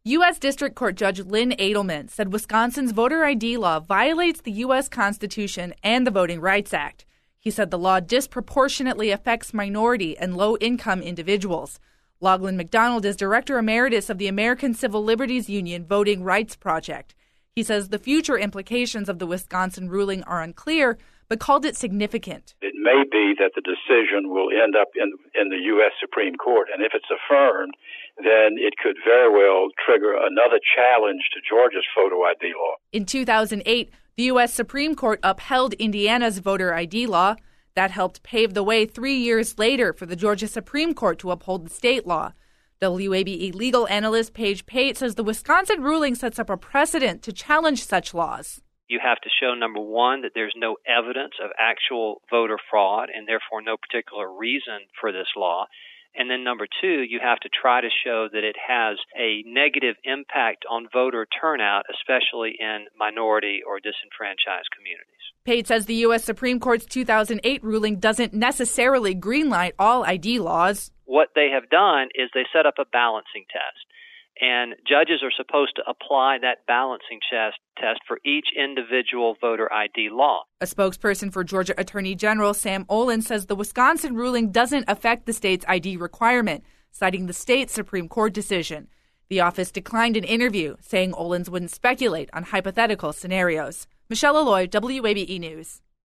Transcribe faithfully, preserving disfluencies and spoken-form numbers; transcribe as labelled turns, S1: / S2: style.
S1: U S. District Court Judge Lynn Adelman said Wisconsin's voter I D law violates the U S. Constitution and the Voting Rights Act. He said the law disproportionately affects minority and low-income individuals. Lachlan McDonald is Director Emeritus of the American Civil Liberties Union Voting Rights Project. He says the future implications of the Wisconsin ruling are unclear, but called it significant.
S2: It may be that the decision will end up in, in the U S. Supreme Court, and if it's affirmed, then it could very well trigger another challenge to Georgia's photo I D law.
S1: In two thousand eight, the U S. Supreme Court upheld Indiana's voter I D law. That helped pave the way three years later for the Georgia Supreme Court to uphold the state law. W A B E legal analyst Paige Pate says the Wisconsin ruling sets up a precedent to challenge such laws.
S3: You have to show, number one, that there's no evidence of actual voter fraud and therefore no particular reason for this law. And then number two, you have to try to show that it has a negative impact on voter turnout, especially in minority or disenfranchised communities.
S1: Pate says the U S. Supreme Court's two thousand eight ruling doesn't necessarily greenlight all I D laws.
S3: What they have done is they set up a balancing test. And judges are supposed to apply that balancing test test for each individual voter I D law.
S1: A spokesperson for Georgia Attorney General Sam Olens says the Wisconsin ruling doesn't affect the state's I D requirement, citing the state's Supreme Court decision. The office declined an interview, saying Olens wouldn't speculate on hypothetical scenarios. Michelle Alloy, W A B E News.